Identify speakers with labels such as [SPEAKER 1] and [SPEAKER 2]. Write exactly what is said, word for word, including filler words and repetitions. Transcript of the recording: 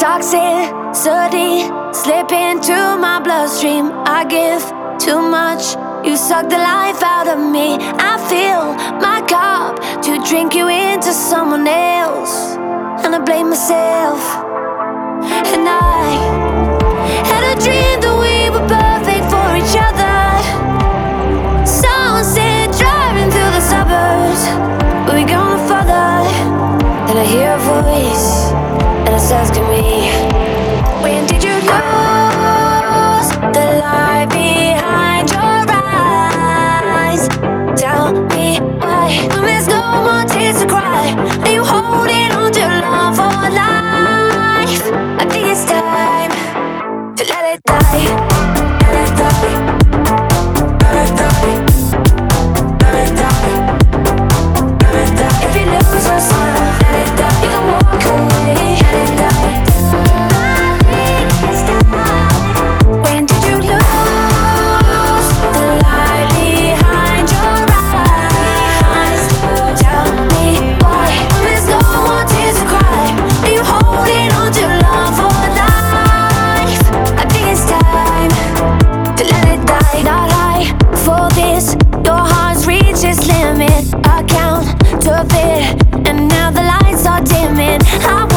[SPEAKER 1] toxicity slip into my bloodstream. I give too much, you suck the life out of me. I fill my cup to drink you into someone else, and I blame myself. And I had a dream that we were perfect for each other. Sunset driving through the suburbs, but we go no further. Then I hear a voice, and it's asking me, when did you lose the light behind your eyes? Tell me why, when there's no more tears to cry, are you holding on to love for life? I think it's time to let it die. Let it die. Let it die. Let it die. Let it die. If you lose yourself, let it die. You can walk away. Let it die. When did you lose the light behind your eyes? Tell me why, when there's no more tears to cry, are you holding on to love for life? I think it's time to let it die. Not high for this, your heart's reached its limit. I count to a bit, and now the lights are dimming. I